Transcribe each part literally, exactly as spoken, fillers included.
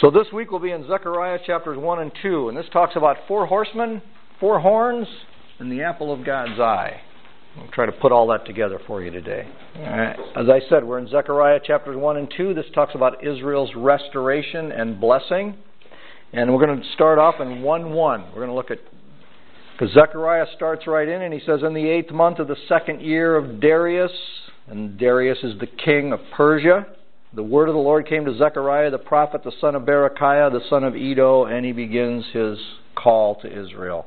So this week we'll be in Zechariah chapters one and two, and this talks about four horsemen, four horns, and the apple of God's eye. I'll try to put all that together for you today. All right. As I said, we're in Zechariah chapters one and two. This talks about Israel's restoration and blessing. And we're going to start off in one one. We're going to look at, because Zechariah starts right in, and he says, in the eighth month of the second year of Darius, and Darius is the king of Persia, the word of the Lord came to Zechariah the prophet, the son of Berechiah, the son of Iddo, and he begins his call to Israel.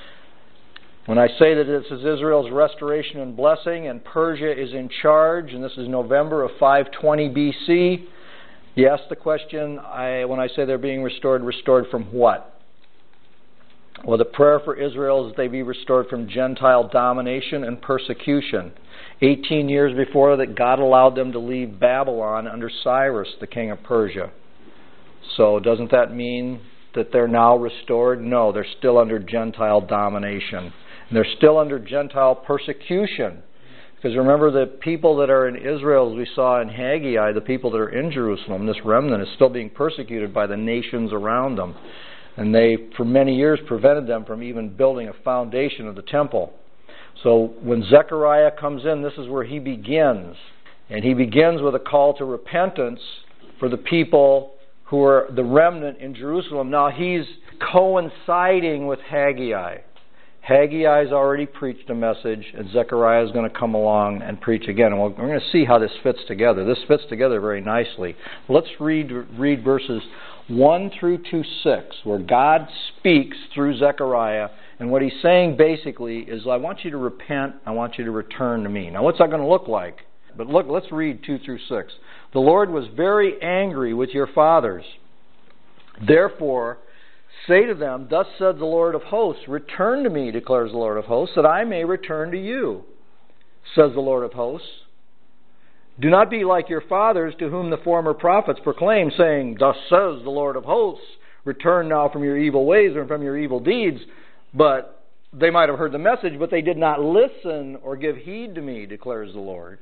When I say that this is Israel's restoration and blessing, and Persia is in charge, and this is November of five twenty B C, you ask the question, I, when I say they're being restored, restored from what? Well, the prayer for Israel is that they be restored from Gentile domination and persecution. Eighteen years before that, God allowed them to leave Babylon under Cyrus, the king of Persia. So doesn't that mean that they're now restored? No, they're still under Gentile domination. And they're still under Gentile persecution. Because remember, the people that are in Israel, as we saw in Haggai, the people that are in Jerusalem, this remnant is still being persecuted by the nations around them. And they, for many years, prevented them from even building a foundation of the temple. So when Zechariah comes in, this is where he begins. And he begins with a call to repentance for the people who are the remnant in Jerusalem. Now he's coinciding with Haggai. Haggai's already preached a message, and Zechariah is going to come along and preach again. And we're going to see how this fits together. This fits together very nicely. Let's read, read verses one through to six, where God speaks through Zechariah. And what he's saying basically is, I want you to repent, I want you to return to me. Now what's that going to look like? But look, let's read two through six. The Lord was very angry with your fathers. Therefore, say to them, thus said the Lord of hosts, return to me, declares the Lord of hosts, that I may return to you, says the Lord of hosts. Do not be like your fathers, to whom the former prophets proclaimed, saying, thus says the Lord of hosts, return now from your evil ways and from your evil deeds. But they might have heard the message, but they did not listen or give heed to me, declares the Lord.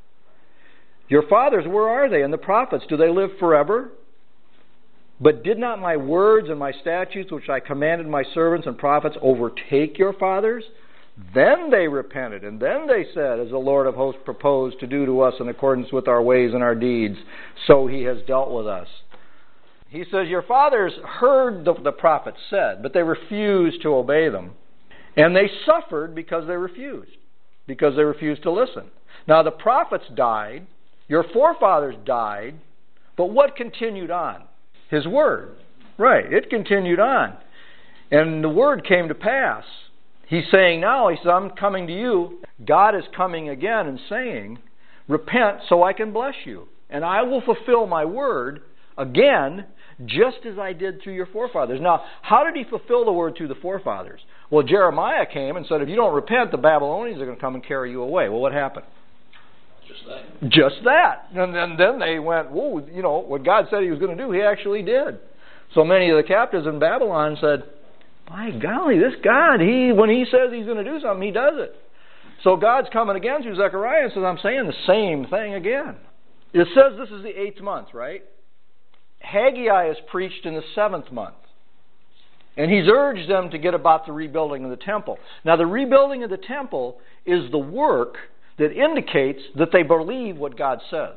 Your fathers, where are they? And the prophets, do they live forever? But did not my words and my statutes, which I commanded my servants and prophets, overtake your fathers? Then they repented, and then they said, as the Lord of hosts proposed to do to us in accordance with our ways and our deeds, so he has dealt with us. He says, your fathers heard the, the prophets said, but they refused to obey them. And they suffered because they refused, because they refused to listen. Now the prophets died, your forefathers died, but what continued on? His word. Right, it continued on. And the word came to pass. He's saying now, he says, I'm coming to you. God is coming again and saying, repent so I can bless you. And I will fulfill my word again, just as I did through your forefathers. Now, how did he fulfill the word through the forefathers? Well, Jeremiah came and said, if you don't repent, the Babylonians are going to come and carry you away. Well, what happened? Just that. Just that. And then, then they went, whoa, you know, what God said he was going to do, he actually did. So many of the captives in Babylon said, by golly, this God, he when he says he's going to do something, he does it. So God's coming again through Zechariah and says, I'm saying the same thing again. It says this is the eighth month, right? Haggai is preached in the seventh month. And he's urged them to get about the rebuilding of the temple. Now the rebuilding of the temple is the work that indicates that they believe what God says.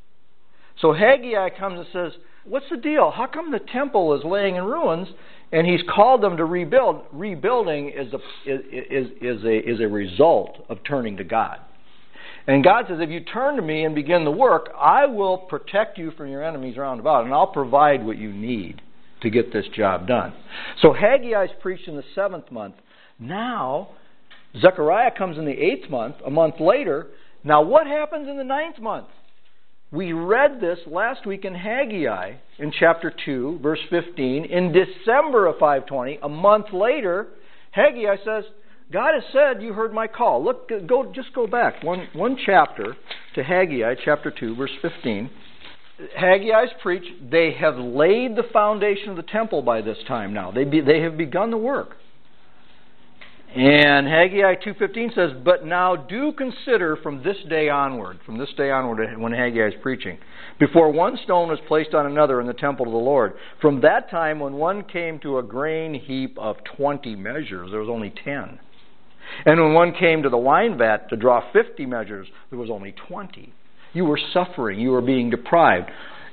So Haggai comes and says, what's the deal? How come the temple is laying in ruins? And he's called them to rebuild. Rebuilding is a, is, is, a, is a result of turning to God. And God says, if you turn to me and begin the work, I will protect you from your enemies round about, and I'll provide what you need to get this job done. So Haggai is preached in the seventh month. Now, Zechariah comes in the eighth month, a month later. Now, what happens in the ninth month? We read this last week in Haggai in chapter two, verse fifteen. In December of five twenty, a month later, Haggai says, God has said, you heard my call. Look, go, just go back one, one chapter to Haggai, chapter two, verse fifteen. Haggai's preached, they have laid the foundation of the temple by this time now. They, be, they have begun the work. And Haggai two fifteen says, "But now do consider from this day onward," from this day onward when Haggai is preaching, "before one stone was placed on another in the temple of the Lord. From that time when one came to a grain heap of twenty measures, there was only ten. And when one came to the wine vat to draw fifty measures, there was only twenty. You were suffering, you were being deprived."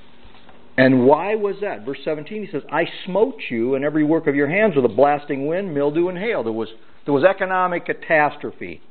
And why was that? Verse seventeen, he says, "I smote you and every work of your hands with a blasting wind, mildew, and hail." There was There was economic catastrophe.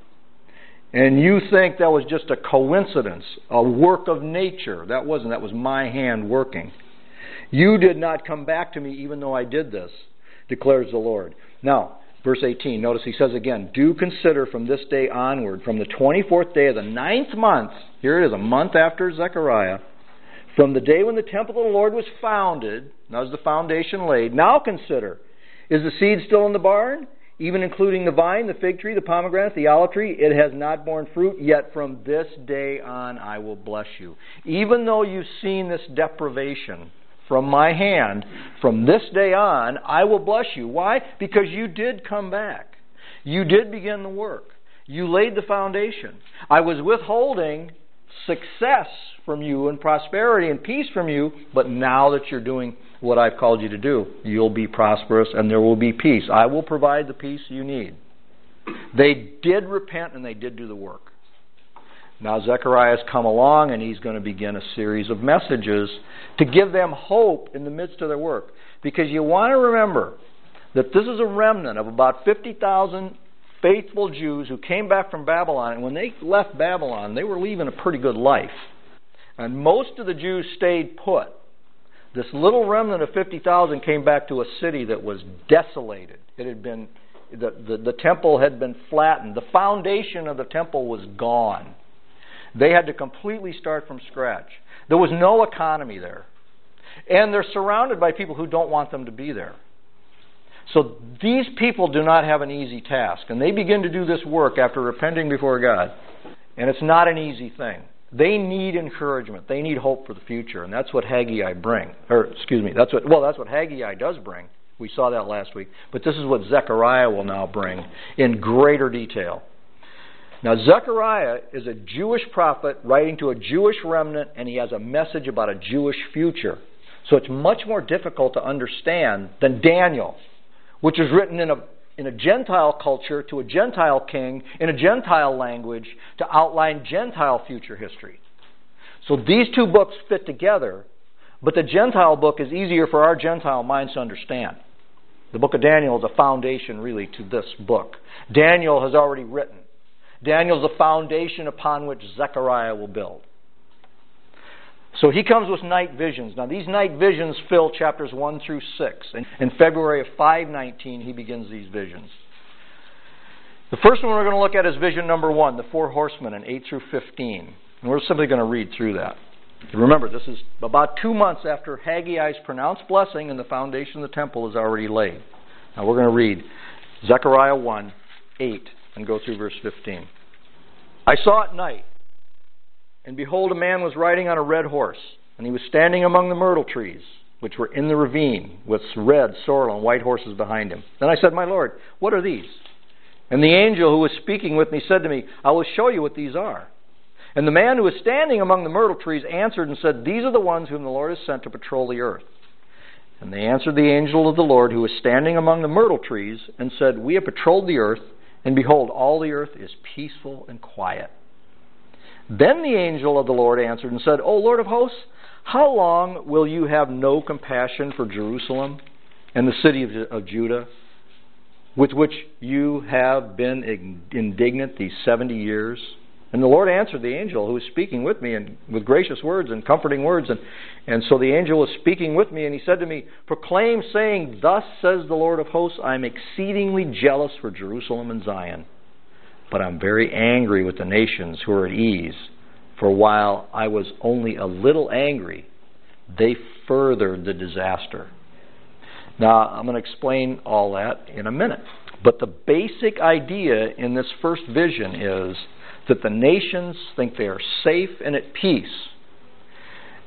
And you think that was just a coincidence, a work of nature. That wasn't. That was my hand working. "You did not come back to me even though I did this, declares the Lord." Now, verse eighteen, notice he says again, "Do consider from this day onward, from the twenty-fourth day of the ninth month," here it is, a month after Zechariah, "from the day when the temple of the Lord was founded," that was the foundation laid, "now consider, is the seed still in the barn? Even including the vine, the fig tree, the pomegranate, the olive tree, it has not borne fruit. Yet from this day on I will bless you." Even though you've seen this deprivation from my hand, from this day on I will bless you. Why? Because you did come back. You did begin the work. You laid the foundation. I was withholding success from you and prosperity and peace from you, but now that you're doing what I've called you to do, you'll be prosperous and there will be peace. I will provide the peace you need. They did repent and they did do the work. Now Zechariah's come along and he's going to begin a series of messages to give them hope in the midst of their work. Because you want to remember that this is a remnant of about fifty thousand faithful Jews who came back from Babylon, and when they left Babylon, they were leaving a pretty good life. And most of the Jews stayed put. This little remnant of fifty thousand came back to a city that was desolated. It had been, the, the, the temple had been flattened. The foundation of the temple was gone. They had to completely start from scratch. There was no economy there. And they're surrounded by people who don't want them to be there. So these people do not have an easy task. And they begin to do this work after repenting before God. And it's not an easy thing. They need encouragement. They need hope for the future. And that's what Haggai bring. Or, excuse me, that's what, well, that's what Haggai does bring. We saw that last week. But this is what Zechariah will now bring in greater detail. Now, Zechariah is a Jewish prophet writing to a Jewish remnant, and he has a message about a Jewish future. So it's much more difficult to understand than Daniel, which is written in a in a Gentile culture to a Gentile king in a Gentile language to outline Gentile future history. So these two books fit together, but the Gentile book is easier for our Gentile minds to understand. The book of Daniel is a foundation, really, to this book. Daniel has already written. Daniel is the foundation upon which Zechariah will build. So he comes with night visions. Now these night visions fill chapters one through six. And in February of five nineteen, he begins these visions. The first one we're going to look at is vision number one, the four horsemen in eight through fifteen. And we're simply going to read through that. Remember, this is about two months after Haggai's pronounced blessing and the foundation of the temple is already laid. Now we're going to read Zechariah one, eight, and go through verse fifteen. "I saw at night, and behold, a man was riding on a red horse, and he was standing among the myrtle trees, which were in the ravine, with red, sorrel, and white horses behind him. Then I said, 'My Lord, what are these?' And the angel who was speaking with me said to me, 'I will show you what these are.' And the man who was standing among the myrtle trees answered and said, 'These are the ones whom the Lord has sent to patrol the earth.' And they answered the angel of the Lord who was standing among the myrtle trees and said, 'We have patrolled the earth, and behold, all the earth is peaceful and quiet.' Then the angel of the Lord answered and said, 'O Lord of hosts, how long will you have no compassion for Jerusalem and the city of, of Judah, with which you have been indignant these seventy years?' And the Lord answered the angel who was speaking with me and with gracious words and comforting words. And, and so the angel was speaking with me, and he said to me, 'Proclaim, saying, Thus says the Lord of hosts, I am exceedingly jealous for Jerusalem and Zion. But I'm very angry with the nations who are at ease. For while I was only a little angry, they furthered the disaster.'" Now, I'm going to explain all that in a minute. But the basic idea in this first vision is that the nations think they are safe and at peace.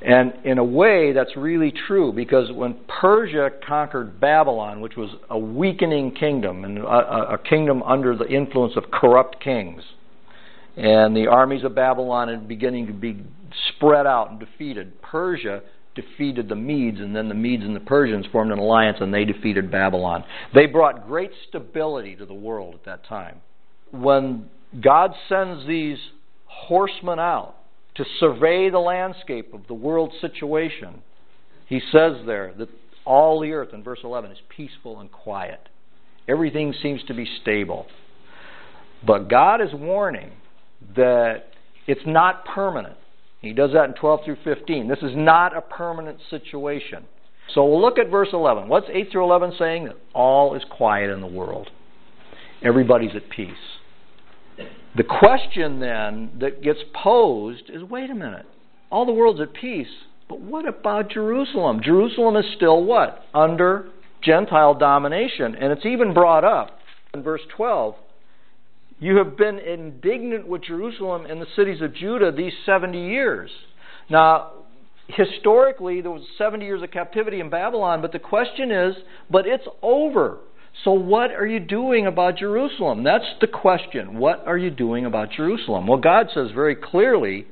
And in a way, that's really true, because when Persia conquered Babylon, which was a weakening kingdom, and a, a kingdom under the influence of corrupt kings, and the armies of Babylon are beginning to be spread out and defeated, Persia defeated the Medes, and then the Medes and the Persians formed an alliance, and they defeated Babylon. They brought great stability to the world at that time. When God sends these horsemen out to survey the landscape of the world situation, He says there that all the earth, in verse eleven, is peaceful and quiet. Everything seems to be stable. But God is warning that it's not permanent. He does that in twelve through fifteen. This is not a permanent situation. So we'll look at verse eleven. What's eight through eleven saying? That all is quiet in the world. Everybody's at peace. The question then that gets posed is, wait a minute. All the world's at peace, but what about Jerusalem? Jerusalem is still what? Under Gentile domination. And it's even brought up in verse twelve. You have been indignant with Jerusalem and the cities of Judah these seventy years. Now, historically, there was seventy years of captivity in Babylon, but the question is, but it's over. So what are you doing about Jerusalem? That's the question. What are you doing about Jerusalem? Well, God says very clearly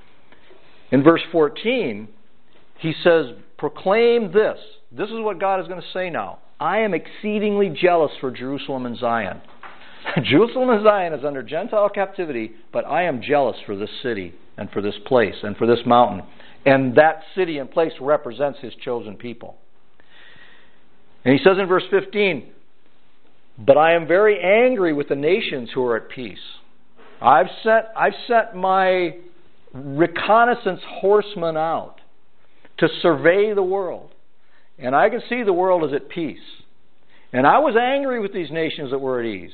in verse fourteen, He says, proclaim this. This is what God is going to say now. I am exceedingly jealous for Jerusalem and Zion. Jerusalem and Zion is under Gentile captivity, but I am jealous for this city and for this place and for this mountain. And that city and place represents His chosen people. And He says in verse fifteen, but I am very angry with the nations who are at peace. I've sent, I've sent my reconnaissance horsemen out to survey the world. And I can see the world is at peace. And I was angry with these nations that were at ease.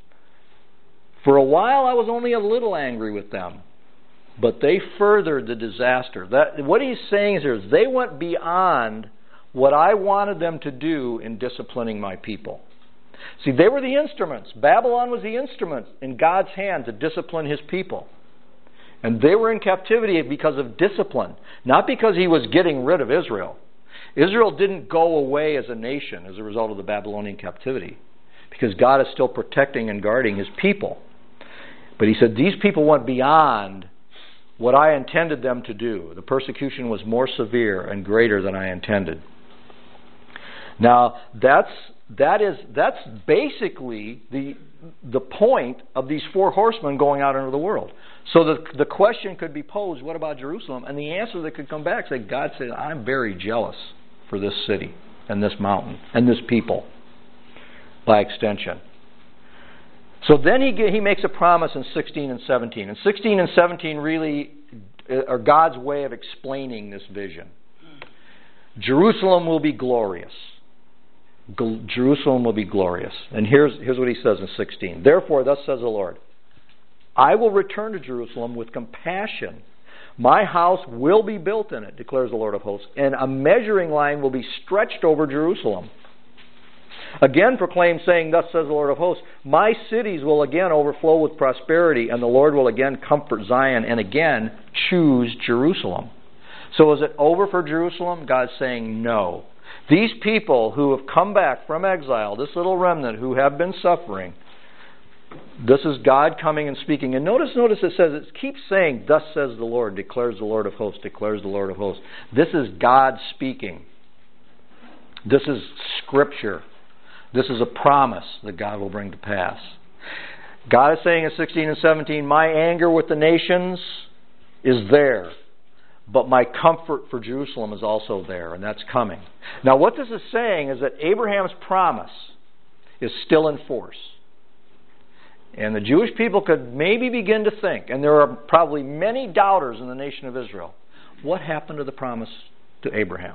For a while I was only a little angry with them. But they furthered the disaster. That, what He's saying here is they went beyond what I wanted them to do in disciplining my people. See, they were the instruments. Babylon was the instrument in God's hand to discipline His people. And they were in captivity because of discipline, not because He was getting rid of Israel. Israel didn't go away as a nation as a result of the Babylonian captivity, because God is still protecting and guarding His people. But He said, these people went beyond what I intended them to do. The persecution was more severe and greater than I intended. Now, that's that is that's basically the the point of these four horsemen going out into the world. So the the question could be posed, what about Jerusalem? And the answer that could come back is that God said, I'm very jealous for this city and this mountain and this people, by extension. So then he he makes a promise in sixteen and seventeen. And sixteen and seventeen really are God's way of explaining this vision. Jerusalem will be glorious. Jerusalem will be glorious. And here's, here's what He says in sixteen. Therefore, thus says the Lord, I will return to Jerusalem with compassion. My house will be built in it, declares the Lord of hosts, and a measuring line will be stretched over Jerusalem. Again proclaim, saying, thus says the Lord of hosts, my cities will again overflow with prosperity, and the Lord will again comfort Zion, and again choose Jerusalem. So is it over for Jerusalem? God's saying no. These people who have come back from exile, this little remnant who have been suffering, this is God coming and speaking. And notice, notice it says, it keeps saying, thus says the Lord, declares the Lord of hosts, declares the Lord of hosts. This is God speaking. This is Scripture. This is a promise that God will bring to pass. God is saying in sixteen and seventeen, my anger with the nations is there. But my comfort for Jerusalem is also there, and that's coming. Now, what this is saying is that Abraham's promise is still in force. And the Jewish people could maybe begin to think, and there are probably many doubters in the nation of Israel, what happened to the promise to Abraham?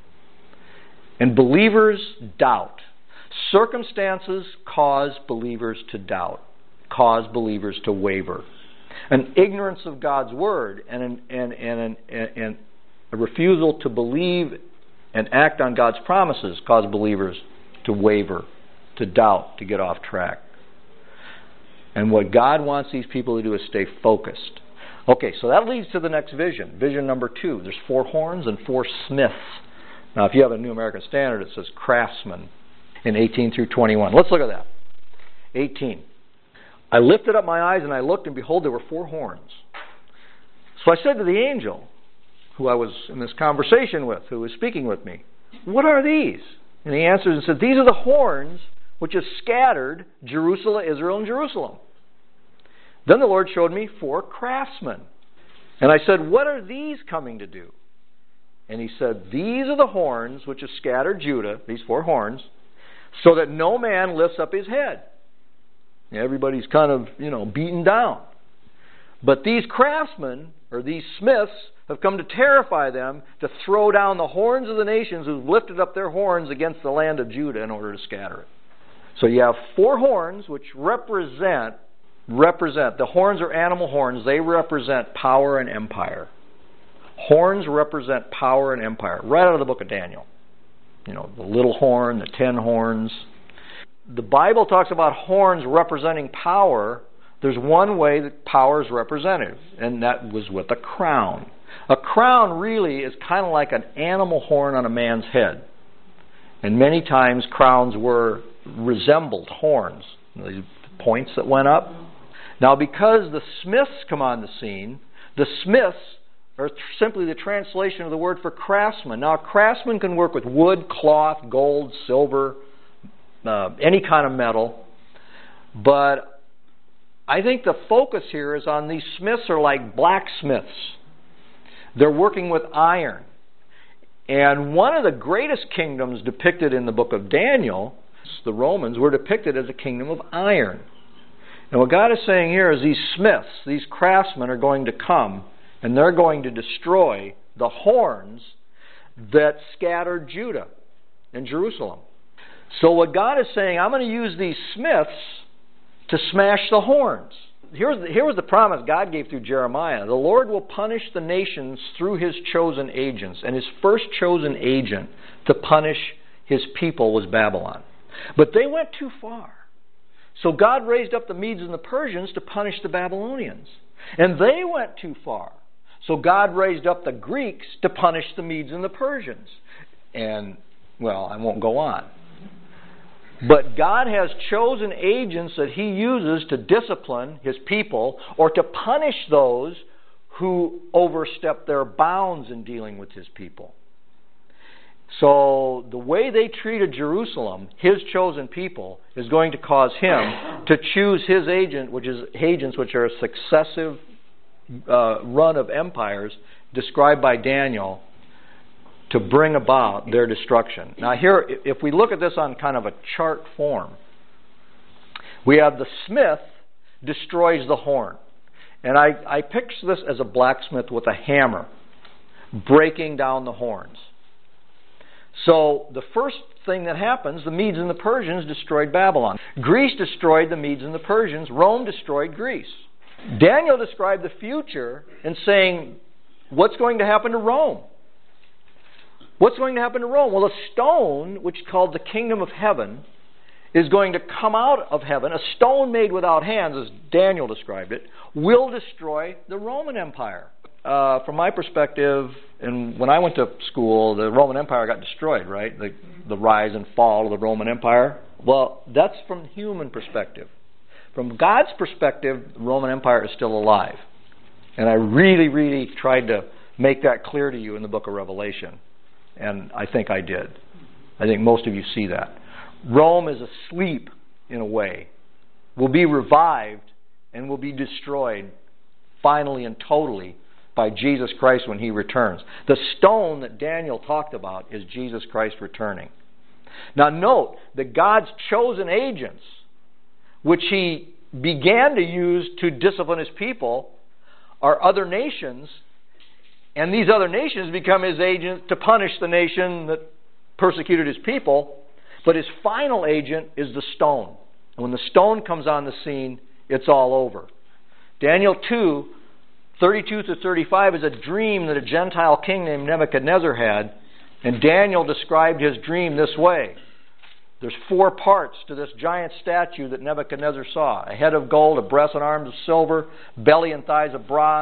And believers doubt. Circumstances cause believers to doubt, cause believers to waver. An ignorance of God's Word and, an, and, and, and, and a refusal to believe and act on God's promises cause believers to waver, to doubt, to get off track. And what God wants these people to do is stay focused. Okay, so that leads to the next vision. Vision number two. There's four horns and four smiths. Now, if you have a New American Standard, it says craftsmen in eighteen through twenty-one. Let's look at that. eighteen. I lifted up my eyes and I looked, and behold, there were four horns. So I said to the angel, who I was in this conversation with, who was speaking with me, what are these? And he answered and said, these are the horns which have scattered Jerusalem, Israel, and Jerusalem. Then the Lord showed me four craftsmen. And I said, what are these coming to do? And he said, these are the horns which have scattered Judah, these four horns, so that no man lifts up his head. Everybody's kind of, you know, beaten down. But these craftsmen, or these smiths, have come to terrify them, to throw down the horns of the nations who've lifted up their horns against the land of Judah in order to scatter it. So you have four horns which represent, represent, the horns are animal horns, they represent power and empire. Horns represent power and empire, right out of the book of Daniel. You know, the little horn, the ten horns. The Bible talks about horns representing power. There's one way that power is represented, and that was with a crown. A crown really is kind of like an animal horn on a man's head. And many times crowns were resembled horns, the points that went up. Now because the smiths come on the scene, the smiths are simply the translation of the word for craftsman. Now a craftsman can work with wood, cloth, gold, silver, uh, any kind of metal. But I think the focus here is on these smiths are like blacksmiths. They're working with iron. And one of the greatest kingdoms depicted in the book of Daniel, the Romans, were depicted as a kingdom of iron. And what God is saying here is these smiths, these craftsmen are going to come and they're going to destroy the horns that scattered Judah and Jerusalem. So what God is saying, I'm going to use these smiths to smash the horns. Here's the, here was the promise God gave through Jeremiah. The Lord will punish the nations through His chosen agents. And His first chosen agent to punish His people was Babylon. But they went too far. So God raised up the Medes and the Persians to punish the Babylonians. And they went too far. So God raised up the Greeks to punish the Medes and the Persians. And, well, I won't go on. But God has chosen agents that He uses to discipline His people or to punish those who overstep their bounds in dealing with His people. So the way they treated Jerusalem, His chosen people, is going to cause Him to choose His agent, which is agents which are a successive uh, run of empires described by Daniel, to bring about their destruction. Now here, if we look at this on kind of a chart form, we have the smith destroys the horn. And I, I picture this as a blacksmith with a hammer breaking down the horns. So the first thing that happens, the Medes and the Persians destroyed Babylon. Greece destroyed the Medes and the Persians. Rome destroyed Greece. Daniel described the future in saying, what's going to happen to Rome? What's going to happen to Rome? Well, a stone, which is called the kingdom of heaven, is going to come out of heaven. A stone made without hands, as Daniel described it, will destroy the Roman Empire. Uh, from my perspective, and when I went to school, the Roman Empire got destroyed, right? The, the rise and fall of the Roman Empire. Well, that's from human perspective. From God's perspective, the Roman Empire is still alive. And I really, really tried to make that clear to you in the book of Revelation. And I think I did. I think most of you see that. Rome is asleep in a way, will be revived and will be destroyed finally and totally by Jesus Christ when He returns. The stone that Daniel talked about is Jesus Christ returning. Now note that God's chosen agents, which He began to use to discipline His people, are other nations. And these other nations become His agents to punish the nation that persecuted His people. But His final agent is the stone. And when the stone comes on the scene, it's all over. Daniel two, thirty-two to thirty-five is a dream that a Gentile king named Nebuchadnezzar had. And Daniel described his dream this way. There's four parts to this giant statue that Nebuchadnezzar saw. A head of gold, a breast and arms of silver, belly and thighs of bronze,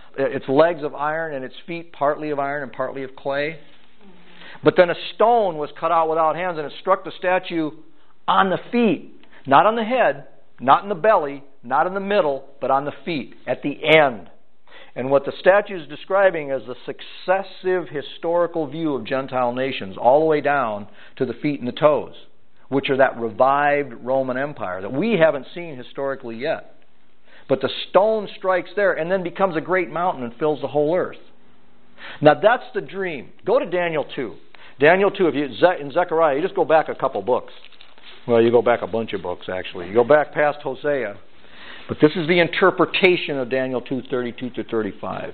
its legs of iron and its feet partly of iron and partly of clay. But then a stone was cut out without hands, and it struck the statue on the feet. Not on the head, not in the belly, not in the middle, but on the feet, at the end. And what the statue is describing is the successive historical view of Gentile nations, all the way down to the feet and the toes, which are that revived Roman Empire that we haven't seen historically yet. But the stone strikes there and then becomes a great mountain and fills the whole earth. Now that's the dream. Go to Daniel two. Daniel two, if you in Zechariah, you just go back a couple books. Well, you go back a bunch of books, actually. You go back past Hosea. But this is the interpretation of Daniel two, thirty-two to thirty-five.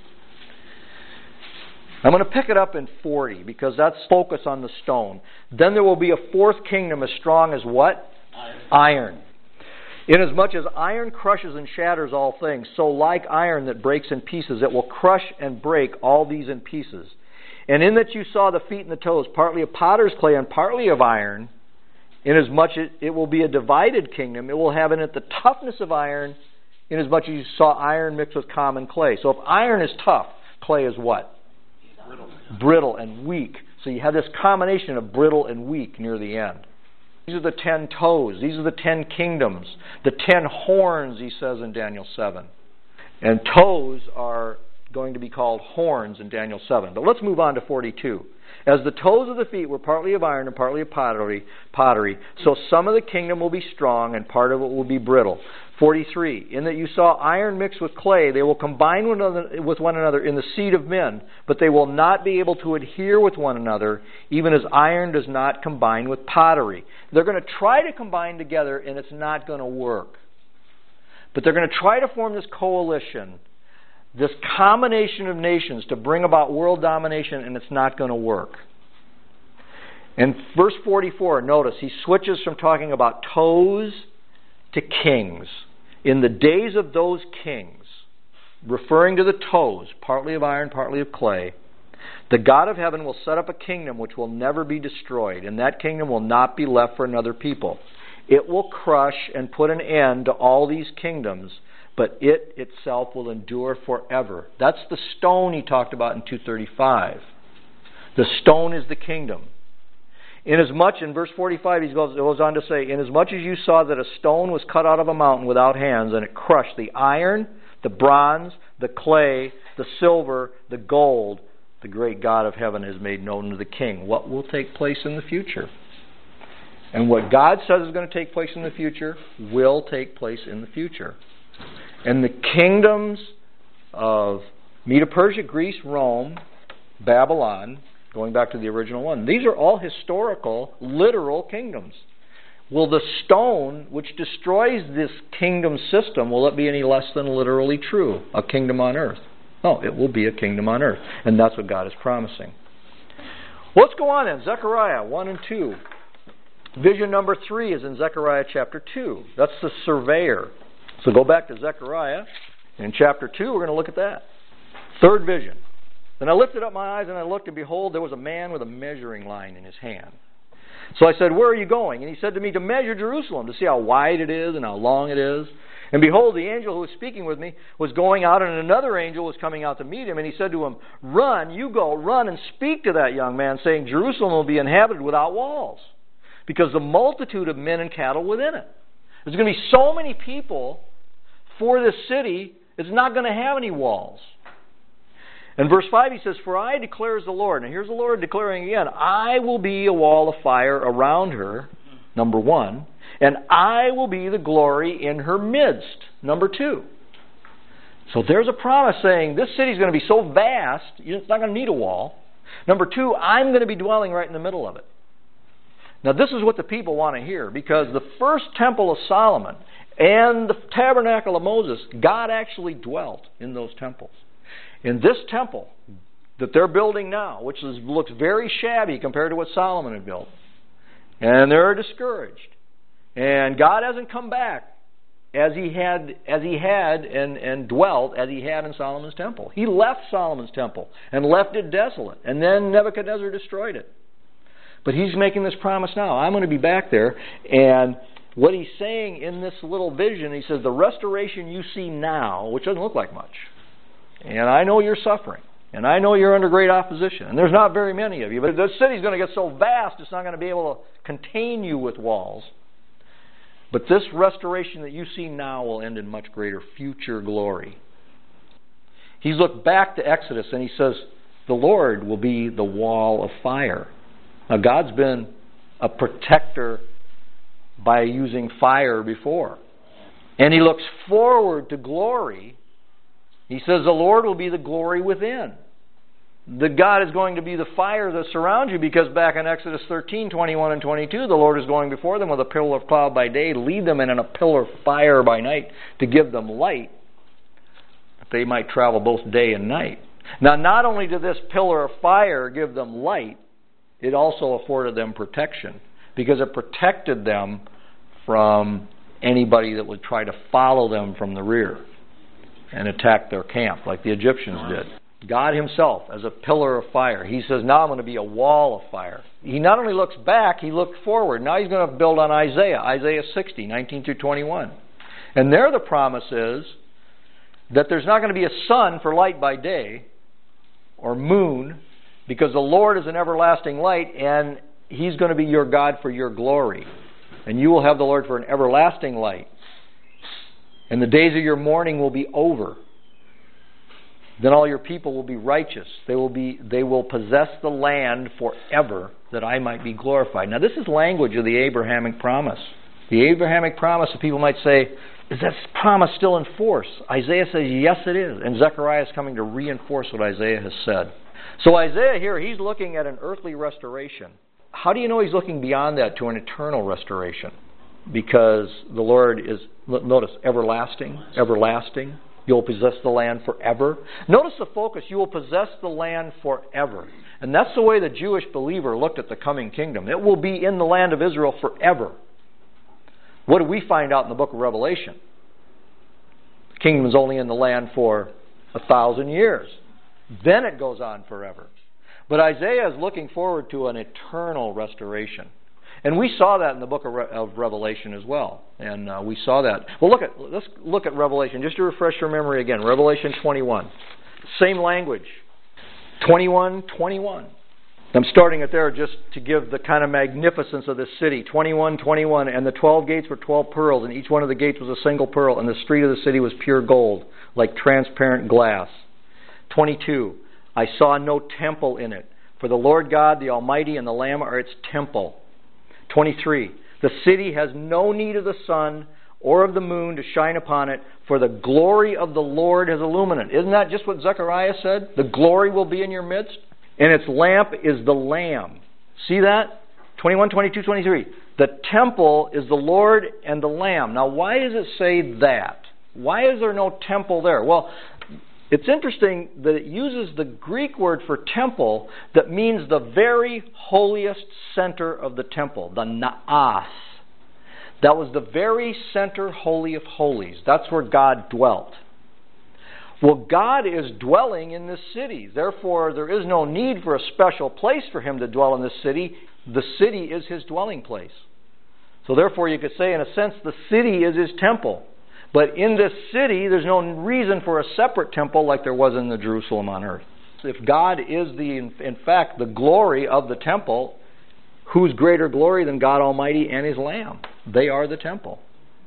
I'm going to pick it up in forty, because that's focus on the stone. Then there will be a fourth kingdom as strong as what? Iron. Iron. Inasmuch as iron crushes and shatters all things, so like iron that breaks in pieces, it will crush and break all these in pieces. And in that you saw the feet and the toes, partly of potter's clay and partly of iron, inasmuch as it will be a divided kingdom, it will have in it the toughness of iron, inasmuch as you saw iron mixed with common clay. So if iron is tough, clay is what? Brittle. Brittle and weak. So you have this combination of brittle and weak near the end. These are the ten toes. These are the ten kingdoms. The ten horns, he says in Daniel seven. And toes are going to be called horns in Daniel seven. But let's move on to forty-two. As the toes of the feet were partly of iron and partly of pottery, pottery, so some of the kingdom will be strong and part of it will be brittle. forty-three. In that you saw iron mixed with clay, they will combine with one another in the seed of men, but they will not be able to adhere with one another, even as iron does not combine with pottery. They're going to try to combine together, and it's not going to work. But they're going to try to form this coalition, this combination of nations to bring about world domination, and it's not going to work. In verse forty-four, notice, he switches from talking about toes to kings. In the days of those kings, referring to the toes, partly of iron, partly of clay, the God of heaven will set up a kingdom which will never be destroyed, and that kingdom will not be left for another people. It will crush and put an end to all these kingdoms, but it itself will endure forever. That's the stone he talked about in two thirty-five. The stone is the kingdom. Inasmuch, in verse forty-five, he goes, goes on to say, inasmuch as you saw that a stone was cut out of a mountain without hands, and it crushed the iron, the bronze, the clay, the silver, the gold, the great God of heaven has made known to the king what will take place in the future. And what God says is going to take place in the future will take place in the future. And the kingdoms of Medo-Persia, Greece, Rome, Babylon, going back to the original one, these are all historical, literal kingdoms. Will the stone which destroys this kingdom system, will it be any less than literally true? A kingdom on earth. No, it will be a kingdom on earth. And that's what God is promising. Let's go on then. Zechariah one and two. Vision number three is in Zechariah chapter two. That's the surveyor. So go back to Zechariah. In chapter two, we're going to look at that. Third vision. Then I lifted up my eyes and I looked, and behold, there was a man with a measuring line in his hand. So I said, where are you going? And he said to me, to measure Jerusalem, to see how wide it is and how long it is. And behold, the angel who was speaking with me was going out, and another angel was coming out to meet him. And he said to him, run, you go, run and speak to that young man, saying, Jerusalem will be inhabited without walls, because the multitude of men and cattle within it. There's going to be so many people for this city, it's not going to have any walls. In verse five he says, for I declares the Lord. Now here's the Lord declaring again, I will be a wall of fire around her, number one, and I will be the glory in her midst, number two. So there's a promise saying this city's going to be so vast, it's not going to need a wall. Number two, I'm going to be dwelling right in the middle of it. Now this is what the people want to hear, because the first temple of Solomon and the tabernacle of Moses, God actually dwelt in those temples. In this temple that they're building now, which is, looks very shabby compared to what Solomon had built, and they're discouraged, and God hasn't come back as he had as he had and, and dwelt as he had in Solomon's temple. He left Solomon's temple and left it desolate, and then Nebuchadnezzar destroyed it. But he's making this promise now. I'm going to be back there, and what he's saying in this little vision, he says, the restoration you see now, which doesn't look like much, And I know you're suffering. And I know you're under great opposition. And there's not very many of you. But the city's going to get so vast, it's not going to be able to contain you with walls. But this restoration that you see now will end in much greater future glory. He's looked back to Exodus and he says, the Lord will be the wall of fire. Now God's been a protector by using fire before. And he looks forward to glory. He says the Lord will be the glory within. That God is going to be the fire that surrounds you, because back in Exodus thirteen, twenty-one and twenty-two, the Lord is going before them with a pillar of cloud by day, lead them in a pillar of fire by night to give them light, that they might travel both day and night. Now, not only did this pillar of fire give them light, it also afforded them protection, because it protected them from anybody that would try to follow them from the rear and attack their camp like the Egyptians did. God himself as a pillar of fire. He says, now I'm going to be a wall of fire. He not only looks back, he looked forward. Now he's going to build on Isaiah, Isaiah sixty, nineteen through twenty-one. And there the promise is that there's not going to be a sun for light by day or moon, because the Lord is an everlasting light, and he's going to be your God for your glory. And you will have the Lord for an everlasting light. And the days of your mourning will be over. Then all your people will be righteous. They will be, they will possess the land forever, that I might be glorified. Now this is language of the Abrahamic promise. The Abrahamic promise, people might say, is that promise still in force? Isaiah says, yes it is. And Zechariah is coming to reinforce what Isaiah has said. So Isaiah here, he's looking at an earthly restoration. How do you know he's looking beyond that to an eternal restoration? Because the Lord is, notice, everlasting, everlasting. You'll possess the land forever. Notice the focus, you will possess the land forever. And that's the way the Jewish believer looked at the coming kingdom. It will be in the land of Israel forever. What do we find out in the book of Revelation? The kingdom is only in the land for a thousand years. Then it goes on forever. But Isaiah is looking forward to an eternal restoration. And we saw that in the book of, Re- of Revelation as well. And uh, we saw that. Well, look at, let's look at Revelation, just to refresh your memory again. Revelation twenty-one. Same language. twenty-one, twenty-one. I'm starting it there just to give the kind of magnificence of this city. twenty-one, twenty-one. And the twelve gates were twelve pearls, and each one of the gates was a single pearl. And the street of the city was pure gold, like transparent glass. twenty-two. I saw no temple in it, for the Lord God, the Almighty, and the Lamb are its temple. twenty-three. The city has no need of the sun or of the moon to shine upon it, for the glory of the Lord has illuminated it. Isn't that just what Zechariah said? The glory will be in your midst, and its lamp is the Lamb. See that? twenty-one, twenty-two, twenty-three. The temple is the Lord and the Lamb. Now, why does it say that? Why is there no temple there? Well, it's interesting that it uses the Greek word for temple that means the very holiest center of the temple, the naas. That was the very center, holy of holies. That's where God dwelt. Well, God is dwelling in this city. Therefore, there is no need for a special place for him to dwell in this city. The city is his dwelling place. So therefore, you could say, in a sense, the city is his temple. But in this city, there's no reason for a separate temple like there was in the Jerusalem on earth. If God is, the, in fact, the glory of the temple, who's greater glory than God Almighty and his Lamb? They are the temple.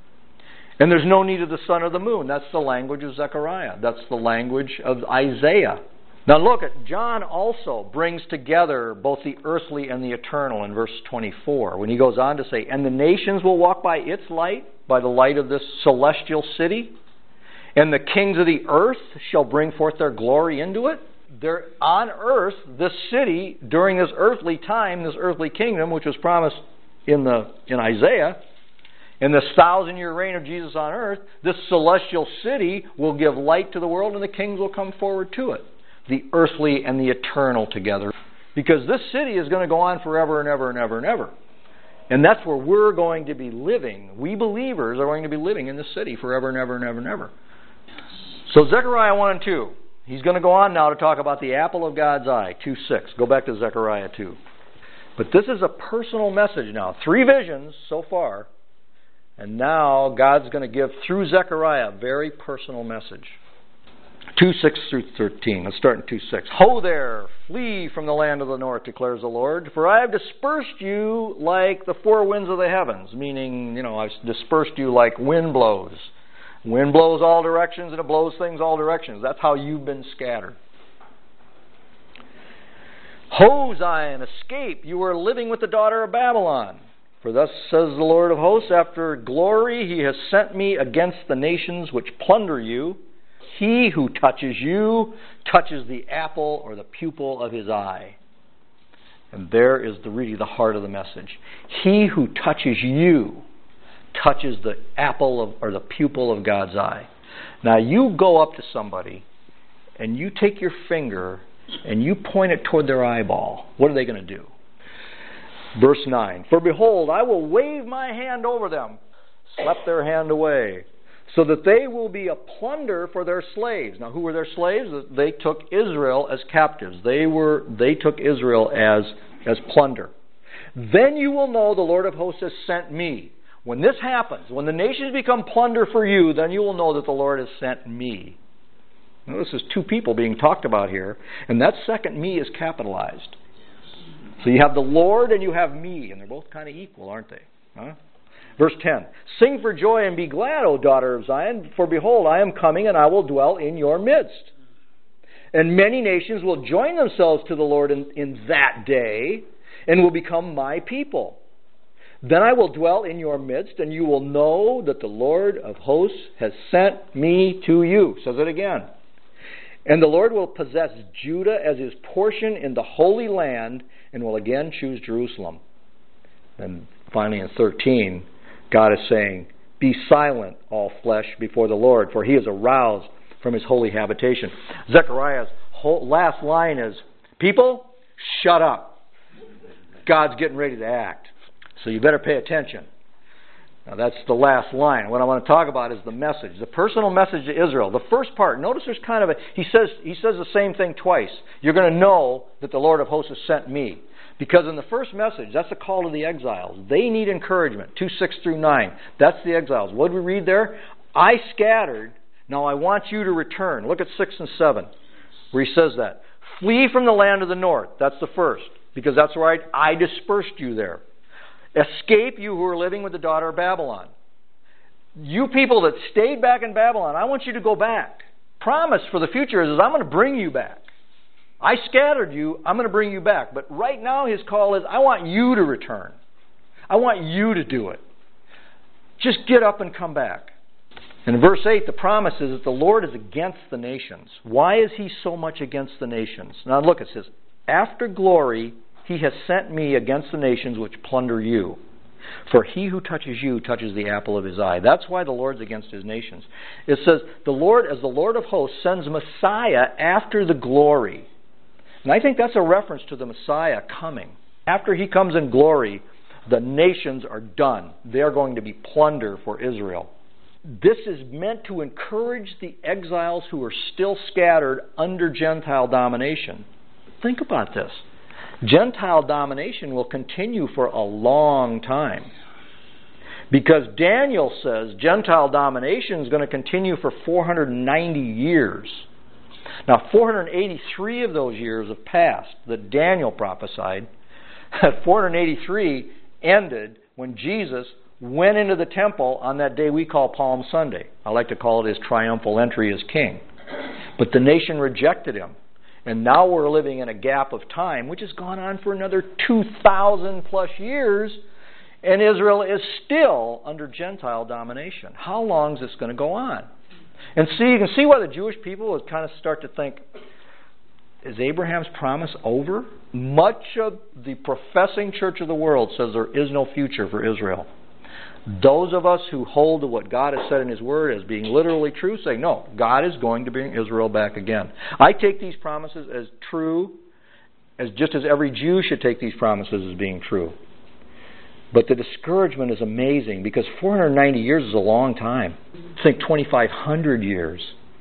And there's no need of the sun or the moon. That's the language of Zechariah. That's the language of Isaiah. Now look at, John also brings together both the earthly and the eternal in verse twenty-four, when he goes on to say, and the nations will walk by its light, by the light of this celestial city, and the kings of the earth shall bring forth their glory into it. They're on earth, this city, during this earthly time, this earthly kingdom, which was promised in the in Isaiah, in this thousand-year reign of Jesus on earth, this celestial city will give light to the world, and the kings will come forward to it. The earthly and the eternal together. Because this city is going to go on forever and ever and ever and ever. And that's where we're going to be living. We believers are going to be living in this city forever and ever and ever and ever. So Zechariah one and two. He's going to go on now to talk about the apple of God's eye, two six. Go back to Zechariah two. But this is a personal message now. Three visions so far. And now God's going to give, through Zechariah, a very personal message. two six through thirteen. Let's start in two six. Ho there, flee from the land of the north, declares the Lord, for I have dispersed you like the four winds of the heavens, meaning, you know, I've dispersed you like wind blows. Wind blows all directions and it blows things all directions. That's how you've been scattered. Ho, Zion, escape, you are living with the daughter of Babylon. For thus says the Lord of hosts, after glory he has sent me against the nations which plunder you. He who touches you touches the apple or the pupil of his eye. And there is the really the heart of the message. He who touches you touches the apple of, or the pupil of God's eye. Now you go up to somebody and you take your finger and you point it toward their eyeball. What are they going to do? Verse nine. For behold, I will wave my hand over them, slap their hand away, so that they will be a plunder for their slaves. Now, who were their slaves? They took Israel as captives. They were they took Israel as, as plunder. Then you will know the Lord of hosts has sent me. When this happens, when the nations become plunder for you, then you will know that the Lord has sent me. Now, this is two people being talked about here, and that second me is capitalized. So you have the Lord and you have me, and they're both kind of equal, aren't they? Huh? Verse ten, sing for joy and be glad, O daughter of Zion, for behold, I am coming and I will dwell in your midst. And many nations will join themselves to the Lord in, in that day and will become my people. Then I will dwell in your midst, and you will know that the Lord of hosts has sent me to you. Says it again. And the Lord will possess Judah as his portion in the Holy Land, and will again choose Jerusalem. And finally in thirteen, God is saying, be silent, all flesh, before the Lord, for he is aroused from his holy habitation. Zechariah's whole last line is, people, shut up. God's getting ready to act. So you better pay attention. Now that's the last line. What I want to talk about is the message, the personal message to Israel. The first part, notice there's kind of a, he says, he says the same thing twice. You're going to know that the Lord of hosts has sent me. Because in the first message, that's a call to the exiles. They need encouragement, two six through nine. That's the exiles. What did we read there? I scattered, now I want you to return. Look at six and seven, where he says that. Flee from the land of the north. That's the first, because that's right, I dispersed you there. Escape, you who are living with the daughter of Babylon. You people that stayed back in Babylon, I want you to go back. Promise for the future is, is I'm going to bring you back. I scattered you, I'm going to bring you back. But right now his call is, I want you to return. I want you to do it. Just get up and come back. In verse eight, the promise is that the Lord is against the nations. Why is he so much against the nations? Now look, it says, after glory, he has sent me against the nations which plunder you. For he who touches you touches the apple of his eye. That's why the Lord's against his nations. It says, the Lord, as the Lord of hosts, sends Messiah after the glory. And I think that's a reference to the Messiah coming. After he comes in glory, the nations are done. They're going to be plunder for Israel. This is meant to encourage the exiles who are still scattered under Gentile domination. Think about this. Gentile domination will continue for a long time. Because Daniel says Gentile domination is going to continue for four hundred ninety years. Now, four hundred eighty-three of those years have passed that Daniel prophesied. four hundred eighty-three ended when Jesus went into the temple on that day we call Palm Sunday. I like to call it his triumphal entry as king. But the nation rejected him. And now we're living in a gap of time, which has gone on for another two thousand plus years, and Israel is still under Gentile domination. How long is this going to go on? And see, you can see why the Jewish people would kind of start to think, is Abraham's promise over? Much of the professing church of the world says there is no future for Israel. Those of us who hold to what God has said in his word as being literally true say, no, God is going to bring Israel back again. I take these promises as true, as just as every Jew should take these promises as being true. But the discouragement is amazing, because four hundred ninety years is a long time. Think twenty-five hundred years.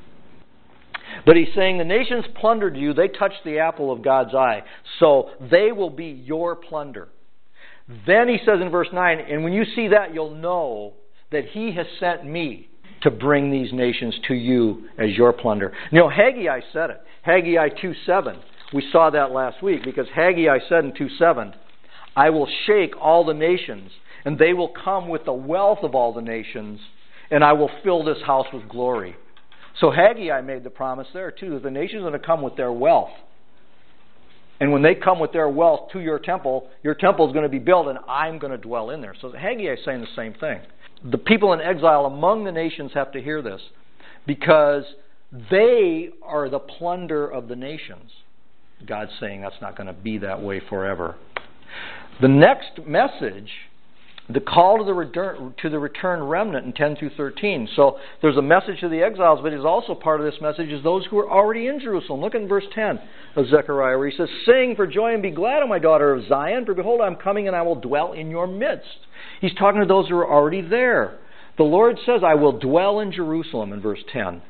But he's saying the nations plundered you, they touched the apple of God's eye, so they will be your plunder. Then he says in verse nine, and when you see that, you'll know that he has sent me. to bring these nations to you as your plunder. You know, Haggai said it. Haggai two seven. We saw that last week because Haggai said in two seven, I will shake all the nations, and they will come with the wealth of all the nations, and I will fill this house with glory. So Haggai made the promise there too, that the nations are going to come with their wealth. And when they come with their wealth to your temple, your temple is going to be built, and I'm going to dwell in there. So Haggai is saying the same thing. The people in exile among the nations have to hear this, because they are the plunder of the nations. God's saying that's not going to be that way forever. The next message, the call to the return, to the return remnant in ten through thirteen. So there's a message to the exiles, but it's also part of this message is those who are already in Jerusalem. Look in verse ten of Zechariah where he says, Sing for joy and be glad, O my daughter of Zion, for behold, I'm coming and I will dwell in your midst. He's talking to those who are already there. The Lord says, I will dwell in Jerusalem in verse ten.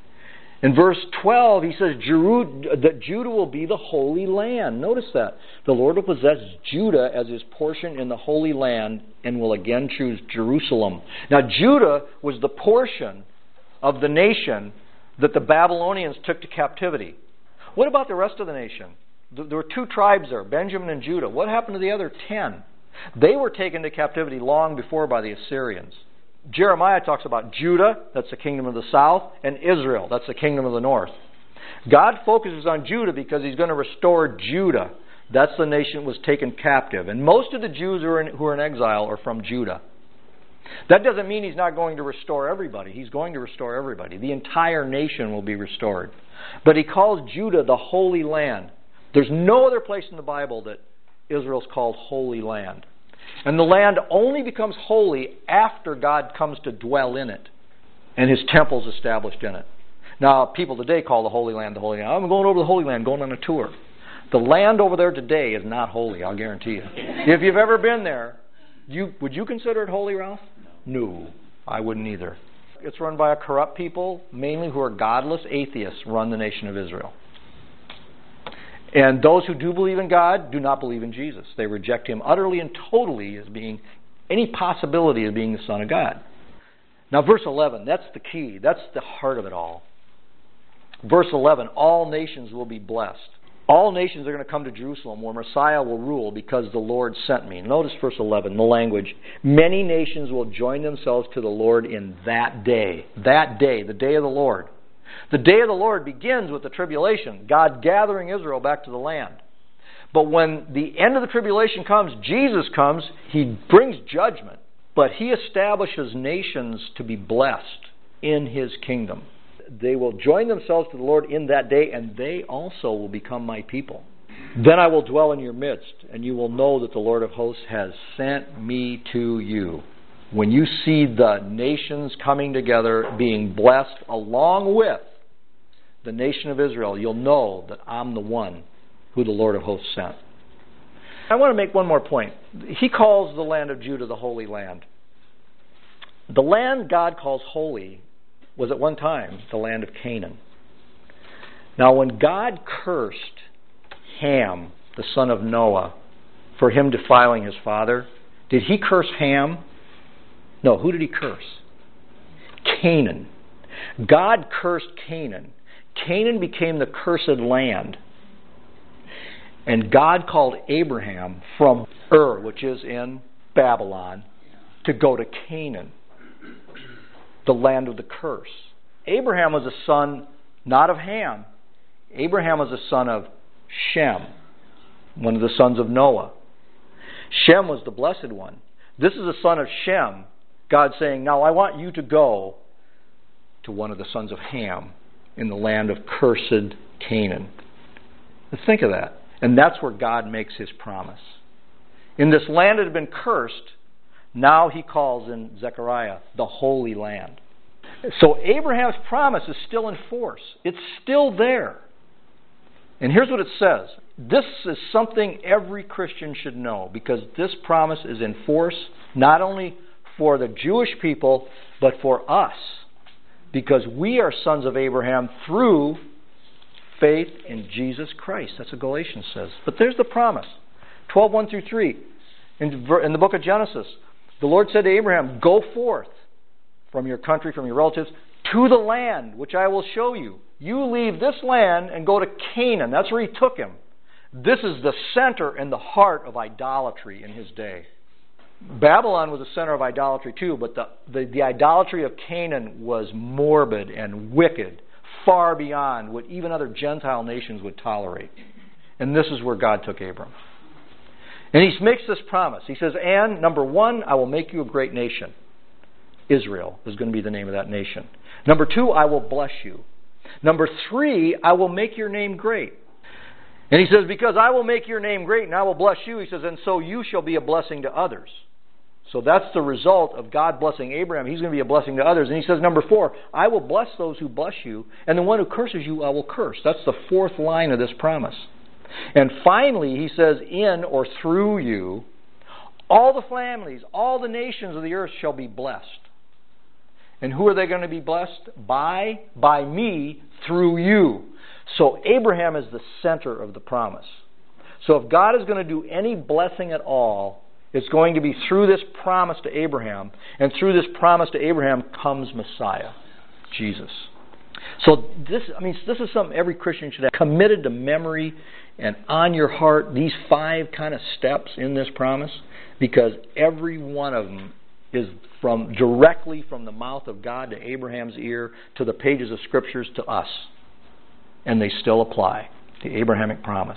In verse twelve, he says Jeru- that Judah will be the Holy Land. Notice that. The Lord will possess Judah as his portion in the Holy Land and will again choose Jerusalem. Now, Judah was the portion of the nation that the Babylonians took to captivity. What about the rest of the nation? There were two tribes there, Benjamin and Judah. What happened to the other ten? They were taken to captivity long before by the Assyrians. Jeremiah talks about Judah, that's the kingdom of the south, and Israel, that's the kingdom of the north. God focuses on Judah because he's going to restore Judah. That's the nation that was taken captive. And most of the Jews who are in, who are in exile are from Judah. That doesn't mean he's not going to restore everybody. He's going to restore everybody. The entire nation will be restored. But he calls Judah the Holy Land. There's no other place in the Bible that Israel's called Holy Land. And the land only becomes holy after God comes to dwell in it and his temple is established in it. Now, people today call the Holy Land the Holy Land. I'm going over to the Holy Land, going on a tour. The land over there today is not holy, I'll guarantee you. If you've ever been there, you would you consider it holy, Ralph? No, I wouldn't either. It's run by a corrupt people, mainly who are godless atheists, run the nation of Israel. And those who do believe in God do not believe in Jesus. They reject him utterly and totally as being any possibility of being the Son of God. Now, verse eleven, that's the key. That's the heart of it all. Verse eleven, all nations will be blessed. All nations are going to come to Jerusalem where Messiah will rule because the Lord sent me. Notice verse eleven, the language. Many nations will join themselves to the Lord in that day. That day, the day of the Lord. The day of the Lord begins with the tribulation, God gathering Israel back to the land. But when the end of the tribulation comes, Jesus comes, he brings judgment, but he establishes nations to be blessed in his kingdom. They will join themselves to the Lord in that day, and they also will become my people. Then I will dwell in your midst, and you will know that the Lord of hosts has sent me to you. When you see the nations coming together, being blessed along with the nation of Israel, you'll know that I'm the one who the Lord of hosts sent. I want to make one more point. He calls the land of Judah the Holy Land. The land God calls holy was at one time the land of Canaan. Now, when God cursed Ham, the son of Noah, for him defiling his father, did he curse Ham? No, who did he curse? Canaan. God cursed Canaan. Canaan became the cursed land. And God called Abraham from Ur, which is in Babylon, to go to Canaan, the land of the curse. Abraham was a son not of Ham. Abraham was a son of Shem, one of the sons of Noah. Shem was the blessed one. This is a son of Shem. God saying, now I want you to go to one of the sons of Ham in the land of cursed Canaan. Let's think of that. And that's where God makes his promise. In this land that had been cursed, now he calls in Zechariah the Holy Land. So Abraham's promise is still in force. It's still there. And here's what it says. This is something every Christian should know, because this promise is in force not only for the Jewish people, but for us. Because we are sons of Abraham through faith in Jesus Christ. That's what Galatians says. But there's the promise. twelve, one through three. In, in the book of Genesis, the Lord said to Abraham, go forth from your country, from your relatives, to the land which I will show you. You leave this land and go to Canaan. That's where he took him. This is the center and the heart of idolatry in his day. Babylon was the center of idolatry too, but the, the, the idolatry of Canaan was morbid and wicked, far beyond what even other Gentile nations would tolerate. And this is where God took Abram. And he makes this promise. He says, and number one, I will make you a great nation. Israel is going to be the name of that nation. Number two, I will bless you. Number three, I will make your name great. And he says, because I will make your name great and I will bless you, he says, and so you shall be a blessing to others. So that's the result of God blessing Abraham. He's going to be a blessing to others. And he says, number four, I will bless those who bless you, and the one who curses you, I will curse. That's the fourth line of this promise. And finally, he says, in or through you, all the families, all the nations of the earth shall be blessed. And who are they going to be blessed? By, by me, through you. So Abraham is the center of the promise. So if God is going to do any blessing at all, it's going to be through this promise to Abraham. And through this promise to Abraham comes Messiah, Jesus. So this, I mean, this is something every Christian should have committed to memory and on your heart, these five kind of steps in this promise, because every one of them is from directly from the mouth of God to Abraham's ear to the pages of Scriptures to us. And they still apply, the Abrahamic promise.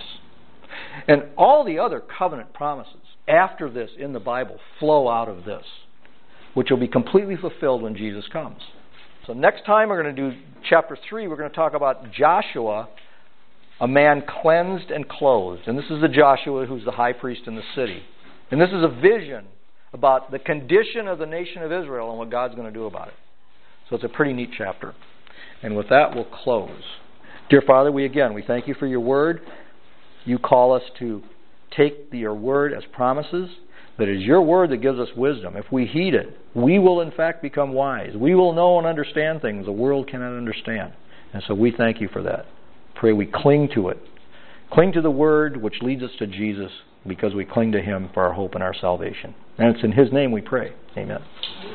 And all the other covenant promises after this in the Bible flow out of this, which will be completely fulfilled when Jesus comes. So next time we're going to do chapter three, we're going to talk about Joshua, a man cleansed and clothed. And this is the Joshua who's the high priest in the city. And this is a vision about the condition of the nation of Israel and what God's going to do about it. So it's a pretty neat chapter. And with that, we'll close. Dear Father, we again, we thank you for your word. You call us to take your word as promises, but it is your word that gives us wisdom. If we heed it, we will in fact become wise. We will know and understand things the world cannot understand. And so we thank you for that. Pray we cling to it. Cling to the word which leads us to Jesus, because we cling to him for our hope and our salvation. And it's in his name we pray. Amen.